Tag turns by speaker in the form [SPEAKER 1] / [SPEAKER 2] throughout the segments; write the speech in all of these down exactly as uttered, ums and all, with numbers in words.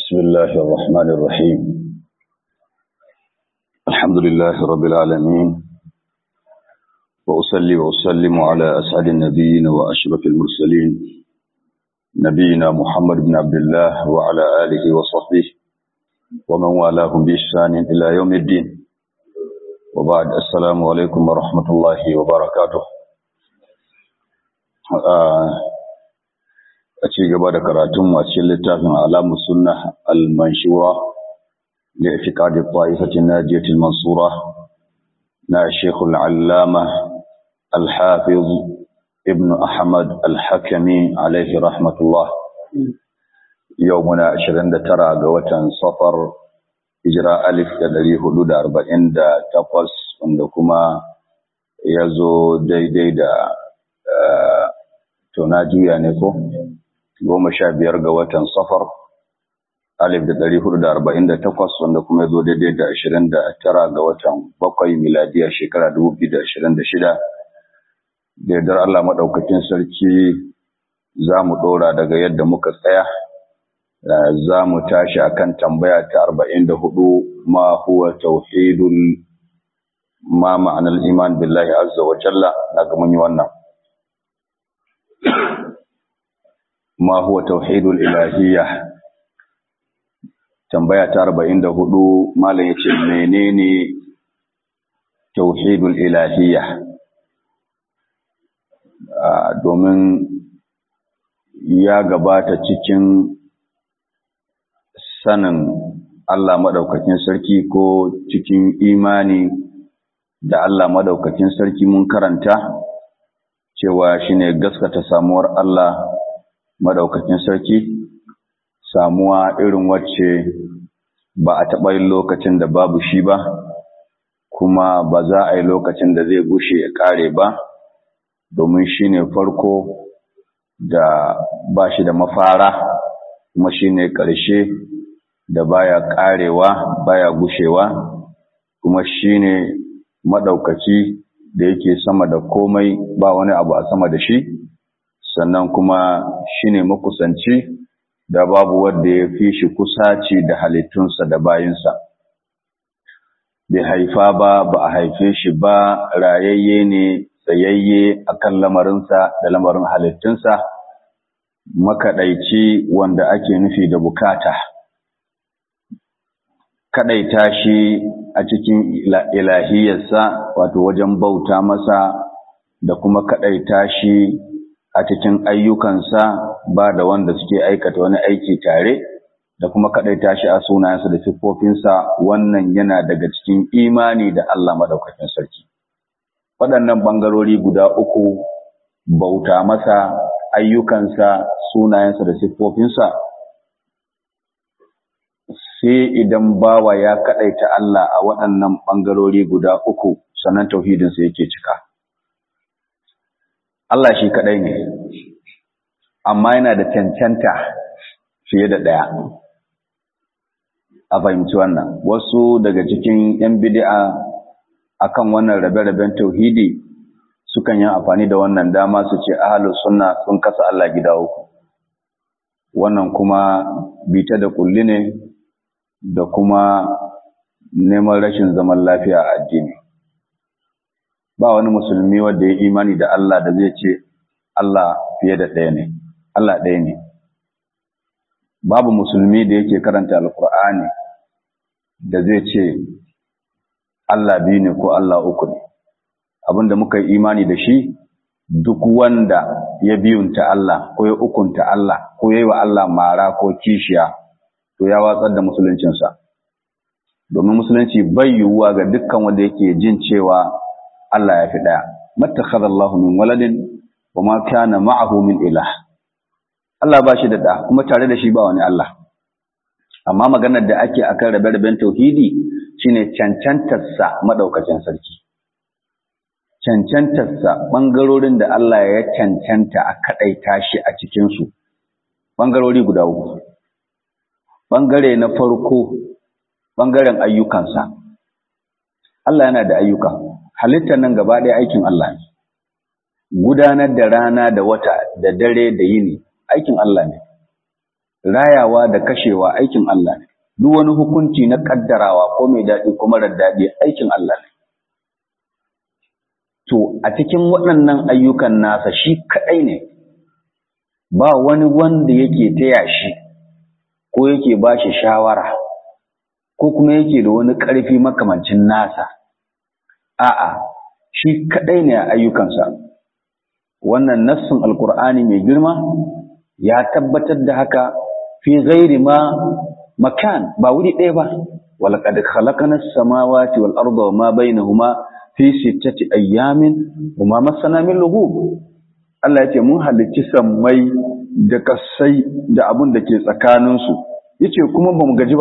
[SPEAKER 1] بسم الله الرحمن الرحيم. الحمد لله رب العالمين، وأصلي وأسلم على أسعد النبيين وأشرف المرسلين نبينا محمد بن عبد الله وعلى آله وصحبه ومن والاهم بإحسان إلى يوم الدين. وبعد، السلام عليكم ورحمة الله وبركاته. آه a ci gaba da karatun a cikin littafin alamu sunna al-manshura li i'tiqadi ta'ifatin najiyatil mansura na Sheikh al-Allama al-Hafiz Ibn Ahmad al-Hakami alayhi rahmatullah. Yau muna ashirin da tara ga watan Safar, hijira alif da ɗari hudu da arba'in da takwas, wanda kuma ya zo daidai da to na juya ne ko goma sha biyar ga watan Safar alif da ɗari hudu da arba'in da takwas, wanda kuma ya zo daidai da ashirin da tara ga watan bakwai miladiya shekara dubu biyu da ashirin da shida. Da yardar Allah maɗaukakin sarki za mu ɗora daga yadda muka tsaya. Za mu tashi akan tambaya ta arba'in da hudu, ma huwa tauhidul ma ma'anar iman billahi azza wa jalla. Na ga mun yi wannan. ما هو توحيد الإلهية. tambaya ta arba'in da hudu, malam yace menene tauhidul ilahiyya? Domin ya gabata cikin sanin Allah madaukakin sarki ko cikin imani da Allah madaukakin sarki mun karanta cewa shine gaskata samuwar Allah madaukakin sarki, samuwa irin wacce ba a taɓa yin lokacin da babu shi ba, kuma ba za a yi lokacin da zai gushe ya ƙare ba, domin shi ne farko da ba shi da mafara, kuma shi ne ƙarshe da baya ƙarewa baya gushewa, kuma shi ne maɗaukaci da yake sama da komai, ba wani abu a sama da shi. Sannan kuma shi ne makusanci da babu wanda ya fi shi kusaci da halittunsa da bayinsa. Bai haifa ba, ba a haife shi ba, rayayye ne, tsayayye a kan lamarinsa da lamarin halittunsa, makaɗaici wanda ake nufi da bukata. Kaɗaita shi a cikin ilahiyarsa, wato wajen bauta masa, da kuma kaɗaita shi a cikin ayyukansa, ba da wanda suke aikata wani aiki tare, da kuma kaɗaita shi a sunayensa da siffofinsa. Wannan yana daga cikin imani da Allah madaukakin sarki. Waɗannan ɓangarori guda uku, bauta masa, ayyukansa, sunayensa da siffofinsa, sai idan bawa ya kaɗaita Allah a waɗannan ɓangarori guda uku, sannan tauhidinsa yake cika. Allah shi kaɗai ne, amma yana da cancanta fiye da ɗaya. A fahimci wannan, wasu daga cikin ‘yan bid'a akan wannan rabe-raben tauhidi sukan yi amfani da wannan dama su ce ahlus sunna sun kasa Allah gida uku. Wannan kuma bita da kulli ne da kuma neman rashin zaman lafiya a addini. Ba wani musulmi wanda ya imani da Allah da zai ce Allah fiye da ɗaya ne, Allah ɗaya ne. Babu musulmi da yake karanta Alƙur'ani da zai ce Allah biyu ne ko Allah uku ne. Abinda muka yi imani da shi, duk wanda ya biyunta Allah ko ya ukunta Allah ko ya yi wa Allah mara ko kishiya, to ya watsar da musuluncinsa. Domin musulunci bai yiwuwa ga dukkan wanda yake jin cewa Allah ya fi ɗaya. Mattakhadha Allahu min waladin wa ma kana ma'ahu min ilah. Allah ba shi da ɗa, kuma tare da shi ba wani Allah. Amma maganar da ake akan rabe-raben tauhidi shine cancantarsa madaukakin sarki. Cancantarsa, ɓangarorin da Allah ya cancanta a kaɗaita shi a cikinsu, ɓangarori guda uku. Ɓangare na farko, ɓangaren ayyukansa. Allah yana da ayyuka. Halittar nan gaba ɗaya aikin Allah ne. Gudanar da rana da wata da dare da yini aikin Allah ne. rayawa da kashewa aikin Allah ne, duk wani hukunci na kaddarawa ko mai daɗi ko marar daɗi aikin Allah ne. To a cikin waɗannan ayyukan nasa shi kaɗai ne, ba wani wanda yake taya shi ko yake ba shi shawara ko kuma yake da wani ƙarfi makamancin nasa. A'a, shi kaɗai ne a ayyukansa. Wannan nassin Alƙur'ani mai girma ya tabbatar da haka fi ghairi ma makan, ba wuri ɗaya ba. Walaqad khalaqna as-samawati wal arda wa ma bainahuma fi sittati ayyamin wa ma massana min lughub. Allah ya ce mun halicci sammai da kasai da abun da ke tsakaninsu, yace kuma bamu gaji ba.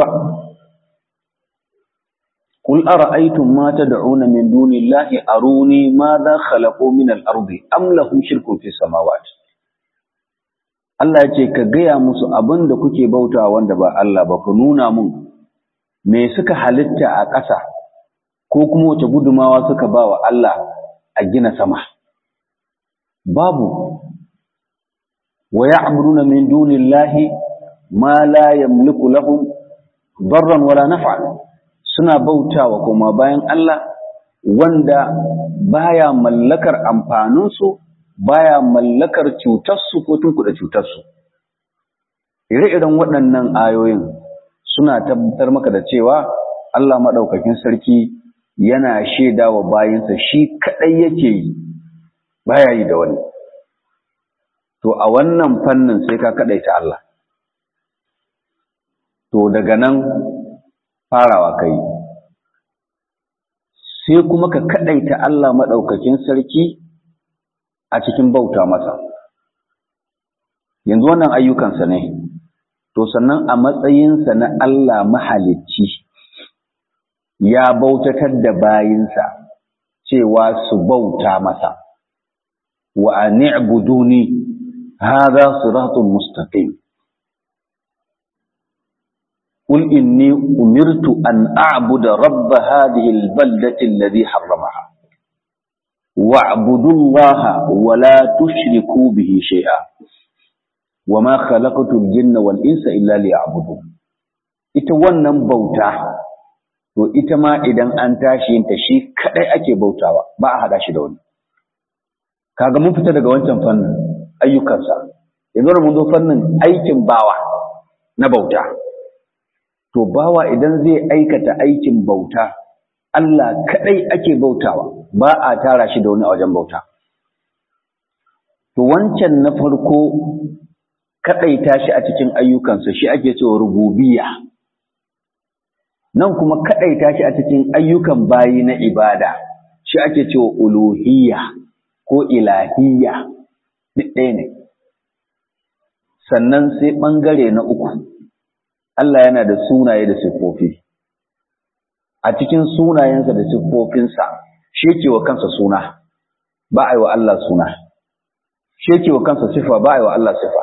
[SPEAKER 1] Qul ara'aytum ma tad'una min dunillahi aruni madha khalaqu min al-ardi am lahum shirkun fi samawati. Allah ya ce ka gaya musu abin da kuke bautawa wanda ba Allah ba, ku nuna mun me suka halitta a ƙasa ko kuma wace gudumawa suka ba wa Allah a gina sama. Babu. Wa ya'buduna min dunillahi ma la yamliku lahum darran wala naf'an. Suna bautawa kuma bayan Allah wanda baya mallakar amfaninsu, baya mallakar cutarsu ko tunkuɗa cutarsu. Ire-iren waɗannan ayoyin suna tabbatar maka da cewa Allah maɗaukakin sarki yana shaida wa bayinsa shi kaɗai yake yi, baya yi da wani. To a wannan fannin sai ka kaɗaita Allah. To daga nan farawa kai. Sai kuma ka kaɗaita Allah maɗaukakin sarki a cikin bauta masa. Yanzu wannan ayyukansa ne, to sannan a matsayinsa na Allah mahalicci ya bautatar da bayinsa cewa su bauta masa. Wa ani'buduni hadha siratun mustaqim. Qul inni umirtu an a'budu rabb hadhihi al-baldati alladhi harramaha wa'budu Allaha wa la tushriku bihi shay'a wa ma khalaqtu al-jinna wal insa illa liya'budun. Ita wannan bauta, to ita ma idan an tashi yin ta shi kadai ake bautawa, ba a hada shi da wani. Kaga mun fita daga wancan fannin ayyukansa, yanzu mun zo fannin aikin bawa na bauta. To bawa idan zai aikata aikin bauta, Allah kadai ake bautawa, ba a tara shi da wani a wajen bauta. To wancan na farko kadaita shi a cikin ayyukansa shi ake cewa rububiyya. Nan kuma kaɗaita shi a cikin ayyukan bayi na ibada, shi ake cewa uluhiyya ko ilahiyya, duk ɗaya ne. Sannan sai ɓangare na uku, Allah yana da sunaye da siffofi. A cikin sunayensa da siffofinsa, shi yake wa kansa suna, ba a yi wa Allah suna. Shi yake wa kansa sifa, ba a yi wa Allah sifa.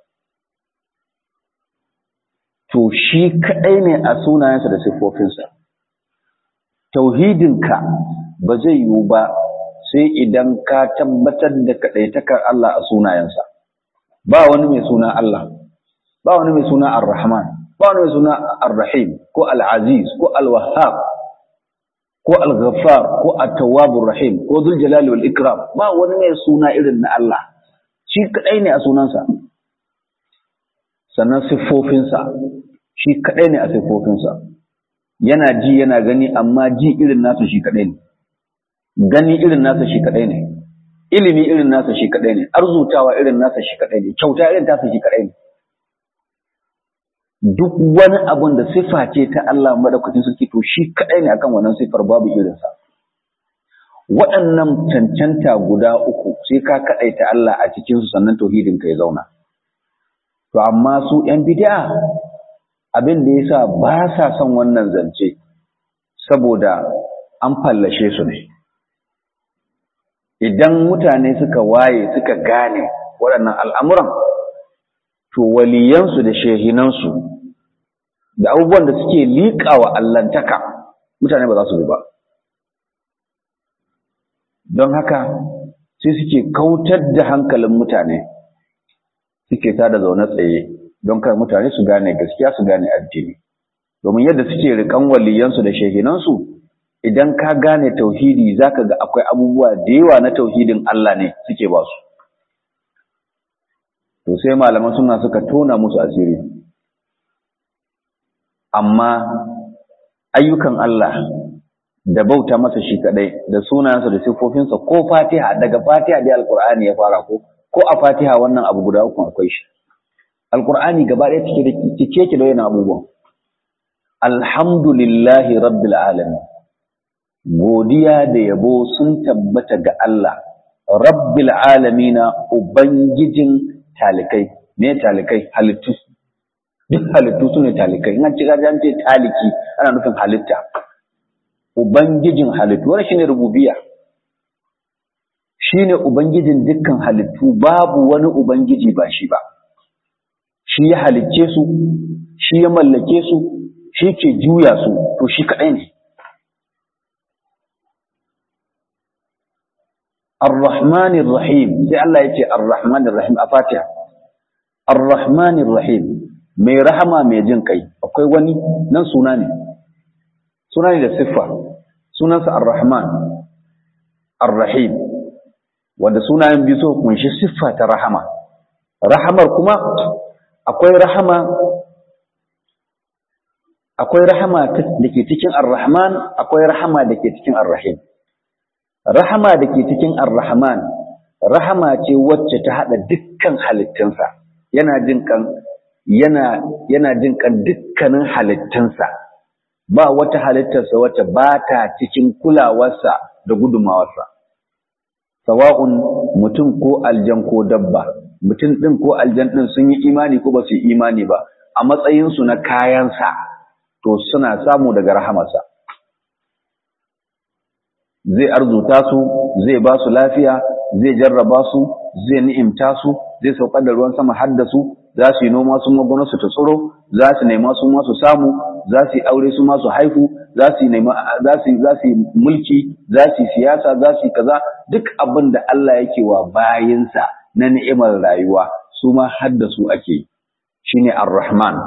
[SPEAKER 1] To shi kaɗai ne a sunayensa da siffofinsa. Tauhidinka ba zai yiwu ba sai idan ka tabbatar da kaɗaitakar Allah a sunayensa. Ba wani mai suna Allah, ba wani mai suna Ar-Rahman, ba wani mai suna Ar-Rahim, ko Al-Aziz, ko Al-Wahhab, ko Al-Ghaffar, ko At-Tawwabur Rahim, ko Dhul Jalali wal Ikram. Ba wani mai suna irin na Allah. Shi kaɗai ne a sunansa. Sannan siffofinsa, shi kaɗai ne a siffofinsa. Yana ji yana gani, amma ji irin nasa shi kaɗai ne. Gani irin nasa shi kaɗai ne. Ilimi irin nasa shi kaɗai ne. Arzutawa irin nasa shi kaɗai ne. Kyauta irin tasa shi kaɗai ne. Duk wani abun da sifa ce ta Allah madaukakin sarki, to shi kaɗai ne akan wannan sifar, babu irinsa. Waɗannan cancanta guda uku sai ka kaɗaita Allah a cikinsu sannan tauhidinka ya zauna. To amma su ‘yan bid'a abin da ya sa ba sa son wannan zance, saboda an fallashe su ne. Idan mutane suka waye suka gane waɗannan al'amuran, to waliyansu da shehinansu da abubuwan da suke liƙawa allantaka, mutane ba za su bi ba. Don haka sai suke kautar da hankalin mutane, suke tada zaune tsaye don kar mutane su gane gaskiya su gane addini. Domin yadda suke rikan waliyansu da shehinansu, idan ka gane tauhidi zaka ga akwai abubuwa da yawa na tauhidin Allah ne suke ba su. To sai malaman suna suka tona musu asiri. Amma ayyukan Allah da bauta masa shi kadai da sunayensa da siffofinsa ko Fatiha, daga Fatiha dai Alkur'ani ya fara ko ko a Fatiha wannan abu guda uku akwai shi. Alkur'ani gaba ɗaya cike da cike yake da wannan abubuwan. Alhamdulillahi rabbil alamin. Godiya da yabo sun tabbata ga Allah rabbil alamina, ubangijin talikai. Me talikai? Halittu. Duk halittu sune talikai. In an ce an ce taliki ana nufin halitta. Ubangijin halittu, wannan shine rububiyya. Shine ubangijin dukkan halittu, babu wani ubangiji ba shi ba. Shi ya halicce su, shi ya mallake su, shi ke juya su, to shi kadai ne. Ar-Rahmanir Rahim, sai Allah ya ce Ar-Rahmanir Rahim a Fatiha. Ar-Rahmanir Rahim, mai rahama mai jin kai. Akwai wani nan suna ne. Suna ne da siffa. Sunansa Ar-Rahman, Ar-Rahim. Wanda sunayen biyu so kunshi siffa ta rahama. Rahamar kuma akwai rahama akwai rahama da ke cikin Ar-Rahman, akwai rahama da ke cikin Ar-Rahim. Rahama da ke cikin Ar-Rahman, rahama ce wacce ta haɗa dukkan halittunsa, yana jin kan yana yana jin kan dukkanin halittunsa, ba wata halittarsa wacce ba ta cikin kulawarsa da gudumawarsa. Sawa'un mutum ko aljan ko dabba, mutum ɗin ko aljan ɗin sun yi imani ko ba su yi imani ba, a matsayinsu na kayansa, to suna samu daga rahamarsa. Zai arzuta su, zai ba su lafiya, zai jarraba su, zai ni'imta su, zai saukar da ruwan sama har da su, za su yi noma su magana su ta tsoro, za su nema su ma su samu, za su yi aure su ma su haihu, za su yi nema za su za su yi mulki, za su yi siyasa, za su yi kaza, duk abin da Allah yake wa bayinsa na ni'imar rayuwa su ma har da su ake. Shine Ar-Rahman.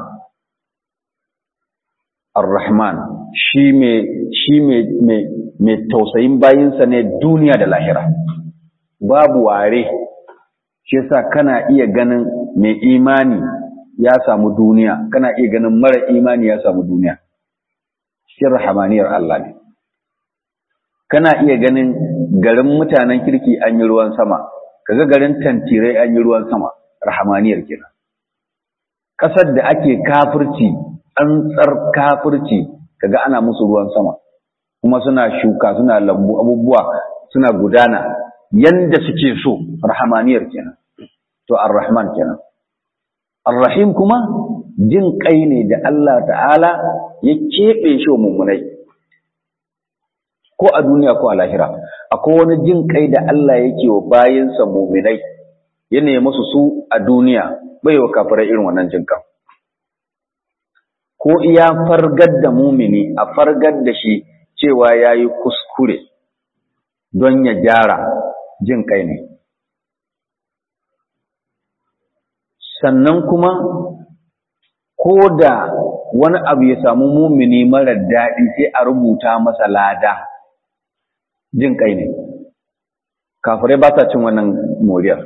[SPEAKER 1] Ar-Rahman shi mai shi mai mai tausayin bayinsa ne duniya da lahira, babu ware. Shi yasa kana iya ganin mai imani ya samu duniya, kana iya ganin mara imani ya samu duniya. Shi rahamaniyar Allah ne. Kana iya ganin garin mutanen kirki an yi ruwan sama, kaga garin tantirai an yi ruwan sama, rahamaniyar kenan. Ƙasar da ake kafirci, tsantsar kafirci, kaga ana musu ruwan sama, kuma suna shuka, suna lambu, abubuwa suna gudana yanda suke so, rahamaniyar kenan. To Ar-Rahman kenan. Ar-Rahim kuma jin kai ne da Allah ta'ala ya keɓe shi wa mummunai, ko a duniya ko a lahira. Akwai wani jin kai da Allah yake wa bayinsa muminai, yana yi musu su a duniya, bai wa kafirai irin wannan jin kan. Ko iya fargar da mumini a fargar da shi cewa ya yi kuskure don ya gyara, jin kai ne. Sannan kuma ko da wani abu ya samu mumini marar daɗi sai a rubuta masa lada, jin kai ne. Kafirai ba sa cin wannan moriyar.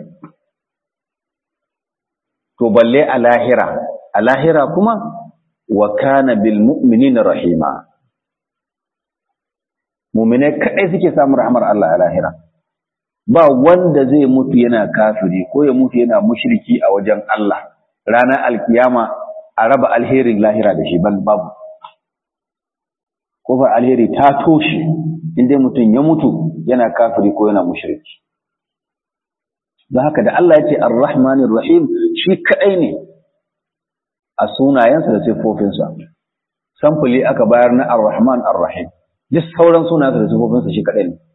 [SPEAKER 1] To balle a lahira, a lahira kuma wa kana bil mu'minina rahima. Mu'minai kadai suke samun rahmar Allah a lahira. Ba wanda zai mutu yana kafiri ko ya mutu yana mushriki a wajen Allah ranar alkiyama a raba alherin lahira da shi, babu. Kofar alheri ta toshe inda mutum ya mutu yana kafiri ko yana mushriki. Don haka da Allah ya ce Ar-Rahmanir Rahim, shi kadai ne a sunayensa da siffofinsa. Samfuli aka bayar na Ar-Rahman Ar-Rahim. Duk sauran sunayensa da siffofinsa shi kadai ne.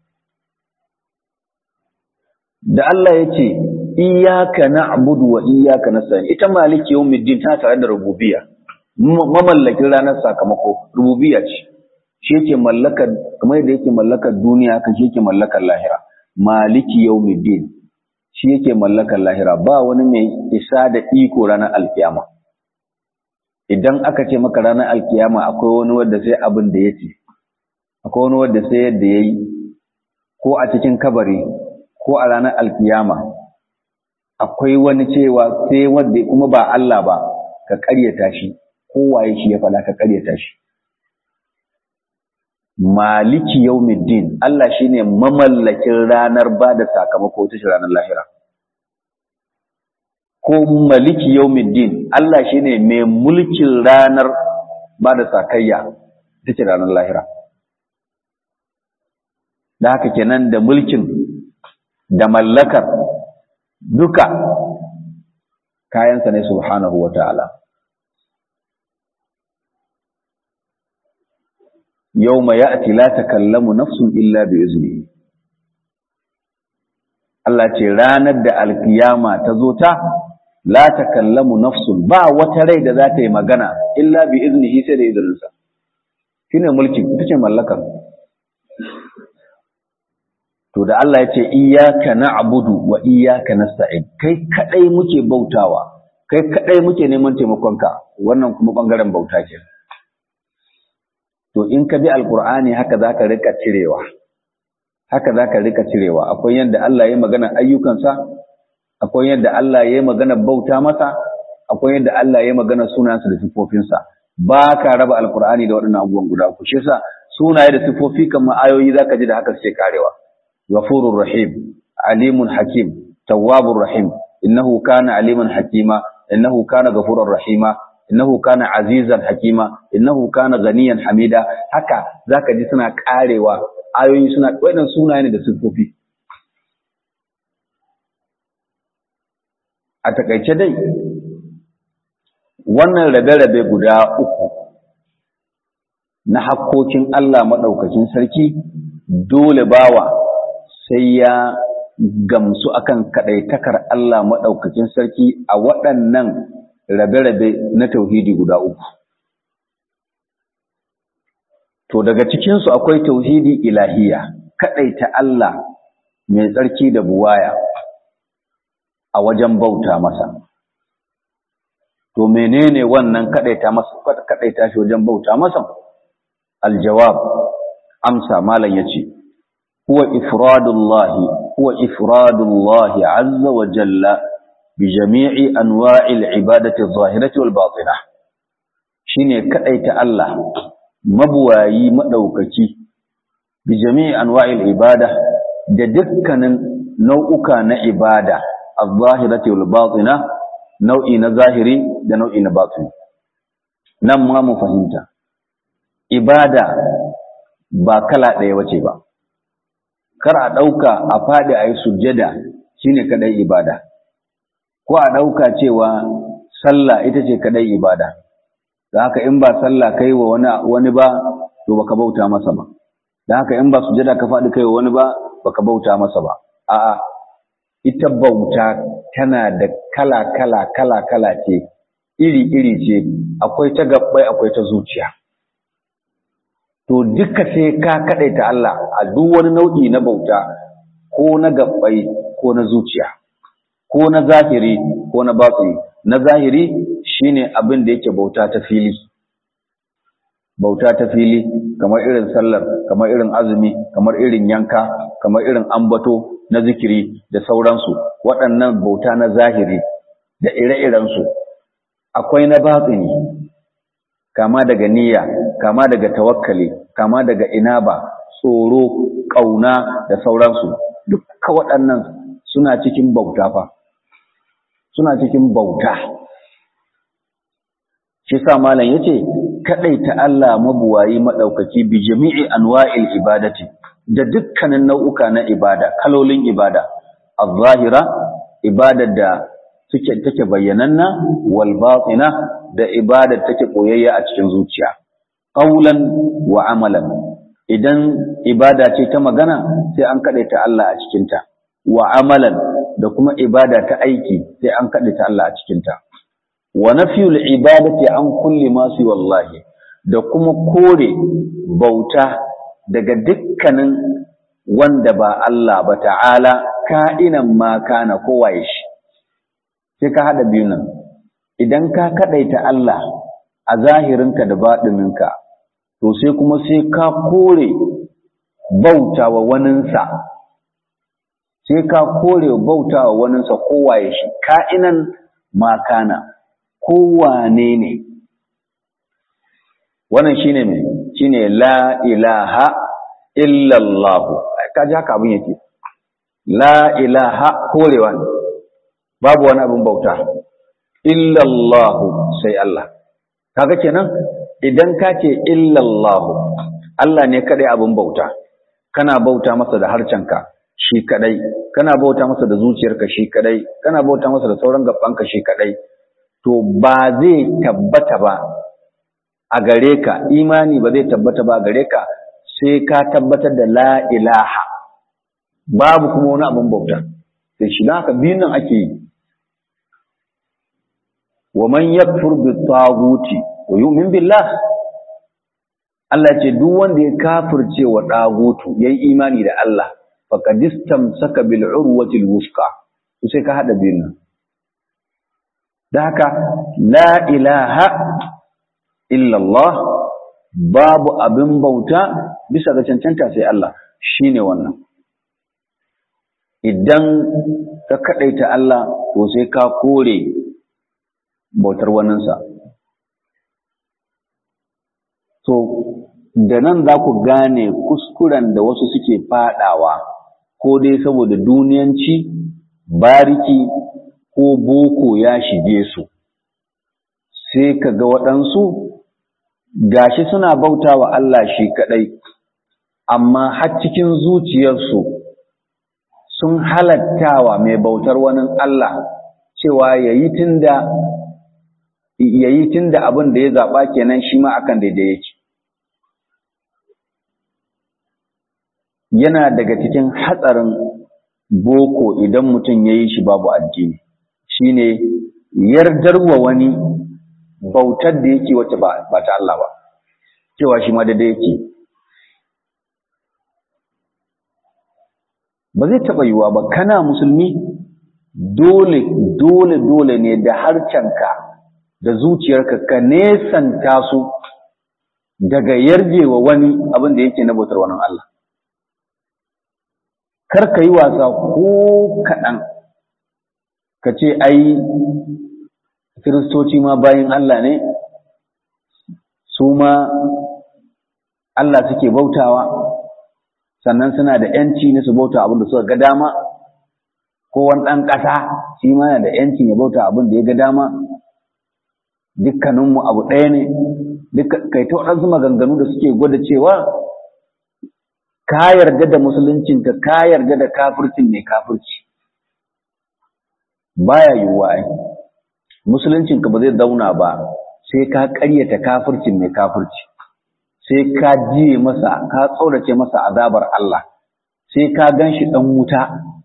[SPEAKER 1] Da Allah ya ce iyyaka na'budu wa iyyaka nasta'in, ita maliki yawmiddin tana tare da rububiyya, mamallakin ranar sakamako, rububiyya ce. Shi yake mallakar, kamar yadda yake mallakar duniya, kan shi yake mallakar lahira. Maliki yawmiddin, shi yake mallakar lahira, ba wani mai isa da iko ranar alkiyama. idan aka ce maka ranar alkiyama akwai wani wanda sai abin da ya ce, akwai wani wanda sai yadda ya yi, ko a cikin kabari ko a ranar alkiyama akwai wani cewa sai wanda kuma ba Allah ba ka ƙaryata shi, kowaye shi ya faɗa ka ƙaryata shi. Maliki yaumiddin, Allah shine mamallakin ranar ba da sakamako ta ranar lahira. Ko maliki yaumiddin, Allah shine mai mulkin ranar ba da sakayya ta ranar lahira. Da haka kenan da mulkin da mallakar duka kayansa ne subhanahu wa ta'ala. Yawma ya'ti la takallamu nafsun illa bi iznihi. Allah ce ranar da alkiyama ta zo ta la takallamu nafsun, ba wata rai da za ta yi magana illa bi iznihi sai da izininsa. Shine mulkin, ita ce mallakar. To da Allah ya ce iyyaka na'budu wa iyyaka nasta'in, kai kadai muke bautawa, kai kadai muke neman taimakonka, wannan kuma bangaren bauta ke. To in ka bi alqur'ani haka zaka rika cirewa, haka zaka rika cirewa, akwai yanda Allah ya magana ayyukansa, akwai yanda Allah ya magana bauta masa, akwai yanda Allah ya magana sunansa da sifofinsa. Ba ka raba alqur'ani da waɗannan abubuwan guda uku. Shi yasa sunaye da sifofi kamar ayoyi zaka ji da haka suke karewa. Ghafurur Rahim, Alimun Hakim, Tawwabur Rahim, innahu kana aliman hakima, innahu kana ghafurur rahima, innahu kana azizan hakima, innahu kana ganiyan hamida. Haka zaka ji suna karewa, ayoyi suna waɗannan sunaye ne da sifofi. A takaice dai wannan rabe-rabe guda uku na hakkokin Allah madaukakin sarki dole bawa sai ya gamsu akan kadaitakar Allah madaukakin sarki a waɗannan rabe-rabe na tauhidi guda uku. To daga cikinsu akwai tauhidi ilahiya, kadaita Allah mai tsarki da buwaya a wajen bauta masa. To menene wannan kadaita masa, kadaita shi wajen bauta masa? Aljawab, amsa malam yace huwa ifradullahi huwa ifradullahi azza wa jalla bi jami'i anwa'il ibadati adh-dhahirati wal batinah. Shine kadaita Allah mabuwayi madaukaki bi jami'i anwa'il ibada da dukkanin nau'uka na ibada adh-dhahirati wal batinah, nau'i na zahiri da nau'i na batini. Nan ma mu fahimta ibada ba kala ɗaya wace ba. Kar a ɗauka a faɗi a yi sujjada shine kadai ibada, ko a ɗauka cewa sallah ita ce kadai ibada. Da haka in ba sallah kai wa wani wani ba to baka bauta masa ba. Da haka in ba sujjada ka faɗi kai wa wani ba baka bauta masa ba. A'a, ita bauta tana da kala kala kala kala ce, iri iri ce, akwai ta gabbai akwai ta zuciya. To duka sai ka kadaita Allah a duk wani nau'i na bauta, ko na gabbai ko na zuciya, ko na zahiri ko na batini. Na zahiri shine abin da yake bauta ta fili. Bauta ta fili kamar irin sallar, kamar irin azumi, kamar irin yanka, kamar irin ambato na zikiri da sauransu. Waɗannan bauta na zahiri da ire-irensu. Akwai na batini, kama daga niyya, kama daga tawakkali, kama daga inaba, tsoro, ƙauna da sauransu. Dukka waɗannan suna cikin bauta fa. Suna cikin bauta. Shi sa malam yace kadaita Allah mabuwayi madaukaki bi jami'i anwa'il ibadati, da dukkanin nau'uka na ibada, kalolin ibada, az-zahira, ibadar da suke take bayyananna, wal batina, da ibadar take koyayya a cikin zuciya, qaulan wa amalan. Idan ibada ce ta magana sai an kadaita Allah a cikin ta, wa amalan, da kuma ibada ta aiki sai an kadaita Allah a cikin ta. Wa nafyul ibadati an kulli ma si wallahi, da kuma kore bauta daga dukkanin wanda ba Allah ba ta'ala, ka'inan ma kana kowaye shi. Sai ka haɗa biyu nan, idan ka kaɗaita Allah a zahirinka da baɗininka, to sai kuma sai ka kore bauta wa waninsa, sai ka kore bauta wa waninsa kowaye shi, ka'inan makana, kowane ne. Wannan shi ne mai, shi ne la ilaha illallahu, ka ji haka abin yake, la ilaha korewa ne, babu wani abin bauta, illallahu sai Allah. Kaga kenan idan ka ce illallahu, Allah ne kadai abin bauta, kana bauta masa da harcenka shi kadai, kana bauta masa da zuciyarka shi kadai, kana bauta masa da sauran gabanka shi kadai, to ba zai tabbata ba a gare ka, imani ba zai tabbata ba a gare ka sai ka tabbatar da la ilaha, babu kuma wani abin bauta, sai shi haka biyun nan ake yi. Wa man yakfur bi taghuti wa yu'min billah, Allah ce duk wanda ya kafirce wa dagutu yayi imani da Allah faqad istamsaka bil urwati al wusqa, to sai ka hada biyun nan. Da haka la ilaha illa Allah, babu abin bauta bisa ga cancanta sai Allah, shine wannan. Idan ka kadaita Allah to sai ka kore bautar waninsa. To, da nan za ku gane kuskuren da wasu suke fadawa, ko dai saboda duniyanci, bariki, ko boko ya shige su, sai ka ga waɗansu gashi suna bauta wa Allah shi kaɗai, amma har cikin zuciyarsu sun halattawa mai bautar wani Allah cewa yayi tunda yayi tunda abin da ya zaɓa kenan shi ma akan daidai yake. Yana daga cikin hatsarin boko idan mutum ya yi shi babu addini, shi ne yardarwa wani bautar da yake wacce ba ta Allah ba, cewa shi ma daidai yake. Ba zai taɓa yiwuwa ba, kana musulmi dole dole dole ne da harcenka da zuciyarka ka nesanta su daga yarjewa wani abin da yake na bautar wani Allah. Kar ka yi wasa ko kaɗan, ka ce ai kiristoci ma bayin Allah ne, su ma Allah suke bautawa, sannan suna da ‘yanci na su bauta abin da suka ga dama, ko wani ɗan ƙasa shi ma yana da ‘yanci ya bauta abin da ya ga dama, dukkaninmu abu ɗaya ne, kai ta waɗansu maganganu da suke gwada cewa ka yarda da musuluncinka, ka yarda da kafircin mai kafirci. Baya yiwuwa ai, musuluncinka ba zai zauna ba sai ka ƙaryata kafircin mai kafirci, sai ka jiye masa, ka tsorace masa azabar Allah, sai ka gan shi ɗan wuta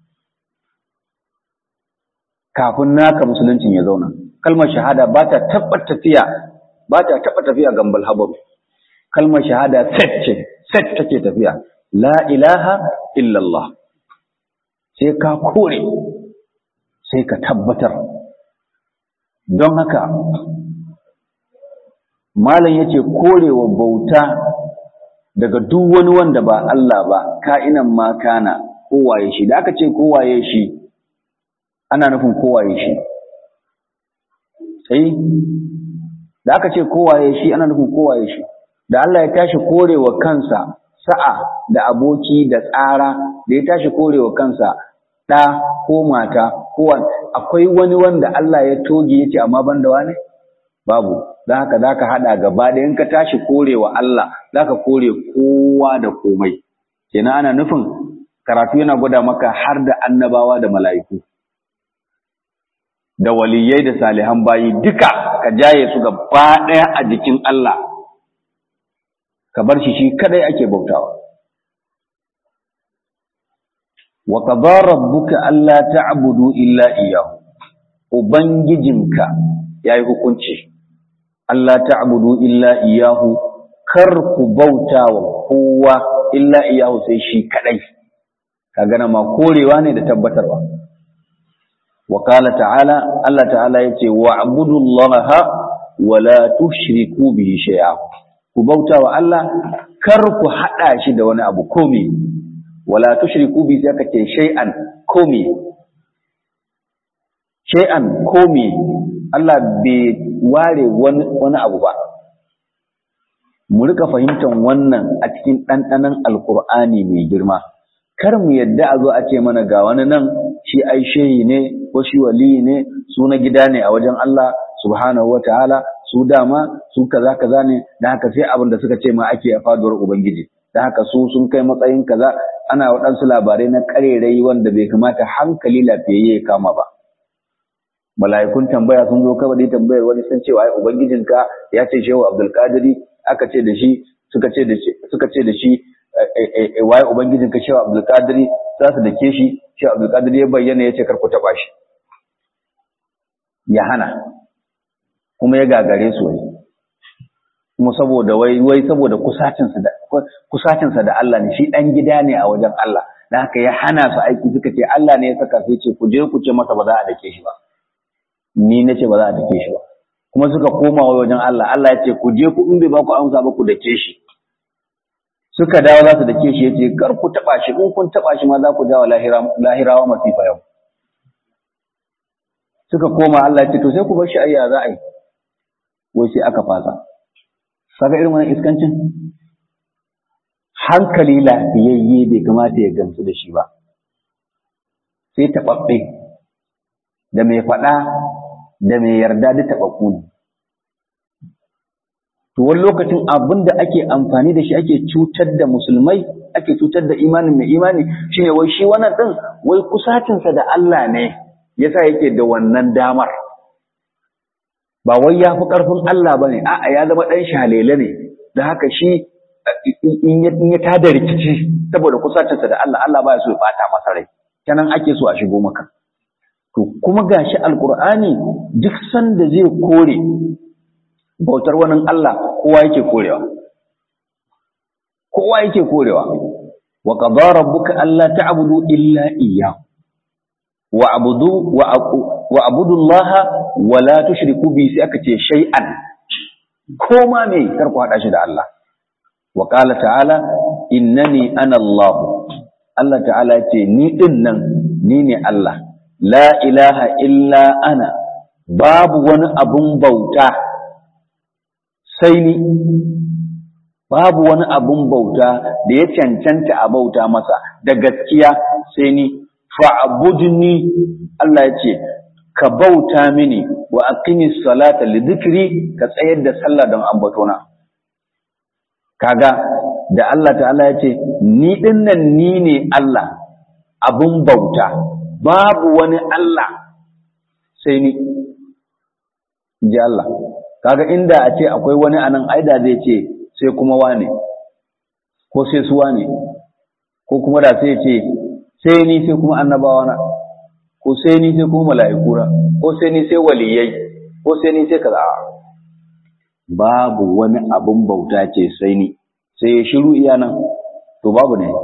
[SPEAKER 1] kafin naka musuluncin ya zauna. Kalmar shahada ba ta taɓa tafiya, ba ta taɓa tafiya gambal habaru. Kalmar shahada set ce, set take tafiya. La ilaha illallah, sai ka kore, sai ka tabbatar. Don haka, malam yace korewa bauta daga duk wani wanda ba Allah ba, ka'inan ma kana, kowaye shi. Da aka ce kowaye shi, ana nufin kowaye shi. Sai, da aka ce kowaye shi, ana nufin kowaye shi. Da Allah ya tashi korewa kansa sa'a da aboki da tsara, da ya tashi korewa kansa ɗa ko mata ko akwai wani wanda Allah ya toge yace amma ban da wane? Babu. Don haka za ka haɗa gaba da in ka tashi korewa Allah za ka kore kowa da komai. Kenan ana nufin karatu yana gwada maka har da annabawa da mala'iku, da waliyai da salihan bayi duka ka jaye su gaba ɗaya a jikin Allah, ka bar shi shi kadai ake bautawa. Wa qadara rabbuka alla ta'budu illa iyyahu, ubangijinka yayi hukunci alla ta'budu illa iyyahu, kar ku bautawa kowa illa iyyahu sai shi kadai. Kaga na ma korewa ne da tabbatarwa. Wa qala ta'ala, Allah ta'ala yace wa'budullaha wala tushriku bihi shay'a ku bauta wa Allah kar ku hada shi da wani abu komai wala tushriku bihi sai kace shay'an komai shay'an komai Allah bai ware wani wani abu ba mu rika fahimtar wannan a cikin ɗanɗanon alkur'ani mai girma kar mu yadda a zo a ce mana ga wani nan shi ai shehi ne ko shi wali ne su na gida ne a wajen Allah subhanahu wataala su dama su kaza kaza ne dan haka sai abin da suka ce ma ake a faduwar ubangiji dan haka su sun kai matsayin kaza ana waɗansu labarai na karerai wanda bai kamata hankali lafiyayye ya kama ba mala'ikun tambaya sun zo kawai tambayar wani sun ce wa ai ubangijinka ya ce shehu Abdul Qadiri aka ce da shi suka ce da shi suka ce da shi waye ubangijin ka Shehu Abdul Qadir za su dake shi Shehu Abdul Qadir ya bayyana yace kar ku taba shi ya hana kuma ya gagare su wai kuma saboda wai wai saboda kusacin sa da kusacin sa da Allah ne shi dan gida ne a wajen Allah dan haka ya hana su aiki suka ce Allah ne ya saka sai ce ku je ku ce masa ba za a dake shi ba ni nace ba za a dake shi ba kuma suka koma wajen Allah Allah ya ce ku je ku in bai ba ku amsa ba ku dake shi suka dawo za su dake shi yace kar ku taba shi in kun taba shi ma za ku jawo lahira lahirawa masifa yau suka koma Allah ya ce to sai ku bar shi ayya za a yi wai sai aka fasa saka irin wannan iskancin hankali lafiyayye bai kamata ya gamsu da shi ba sai taɓaɓɓe da mai faɗa da mai yarda da taɓaɓɓu ne. To wani lokacin abin da ake amfani da shi ake cutar da musulmai, ake cutar da imanin mai imani, shi ne wai shi wannan ɗin wai kusacinsa da Allah ne yasa yake da wannan damar. Ba wai ya fi ƙarfin Allah ba ne, a'a ya zama ɗan shalele ne, da haka shi in ya tada rikici saboda kusacinsa da Allah, Allah ba ya so ya ɓata masa rai, kenan ake so a shigo maka. To kuma gashi alkur'ani duk sanda zai kore bautar wani Allah kowa yake korewa kowa yake korewa wa qadara rabbuka alla ta'budu illa iyyahu wa abudu wa abudu Allah wa la tushriku bi sai aka ce shay'an koma me kar ku hada shi da Allah wa qala ta'ala innani ana Allah Allah ta'ala ce ni din nan ni ne Allah la ilaha illa ana babu wani abun bauta sai ni babu wani abun bauta da ya cancanta a bauta masa da gaskiya sai ni fa'budni Allah ya ce ka bauta mini wa aqimis salata li dhikri ka tsayar da sallah don ambatona kaga da Allah ta'ala ya ce ni dinnan ni ne Allah abun bauta babu wani Allah sai ni ji Allah kaga inda a ce akwai wani anan aida zai ce sai kuma wane ko sai su wane ko kuma da sai ce sai ni sai kuma annabawa na ko sai ni sai kuma mala'iku na ko sai ni sai waliyai ko sai ni sai kaza babu wani abun bauta ce sai ni sai shiru iya nan to babu ne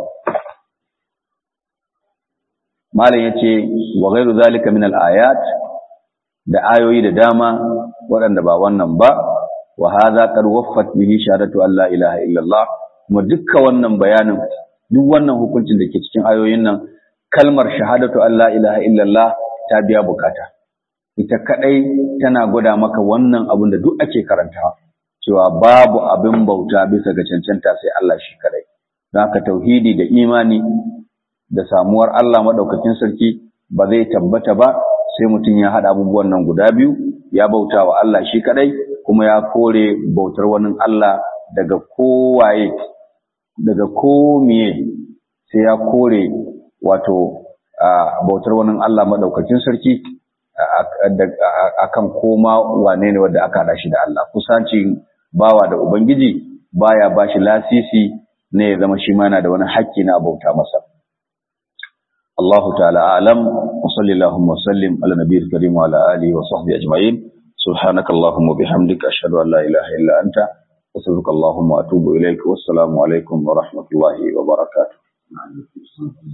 [SPEAKER 1] malam yace wa ghairu zalika min al-ayat da ayoyi da dama waɗanda ba wannan ba wa hadha qad waffat bihi shahadatu an la ilaha illa Allah kuma dukkan wannan bayanin duk wannan hukuncin da ke cikin ayoyin nan kalmar shahadatu an la ilaha illa Allah ta biya bukata ita kadai tana gwada maka wannan abin da duk ake karantawa cewa babu abin bauta bisa ga cancanta sai Allah shi kadai don haka tauhidi da imani da samuwar Allah madaukakin sarki ba zai tabbata ba sai mutum ya hada abubuwan nan guda biyu ya bauta wa Allah shi kadai kuma ya kore bautar wani Allah daga kowaye daga komiye sai ya kore wato bautar wani Allah madaukakin sarki akan koma wane ne wanda aka hada shi da Allah kusancin bawa da ubangiji baya bashi lasisi ne ya zama shi ma yana da wani haƙƙi na bauta masa الله تعالى أعلم وصلى اللهم وسلم على نبي الكريم وعلى آله وصحبه أجمعين سبحانك اللهم وبحمدك أشهد أن لا إله إلا أنت أستغفرك اللهم وأتوب إليك والسلام عليكم ورحمة الله وبركاته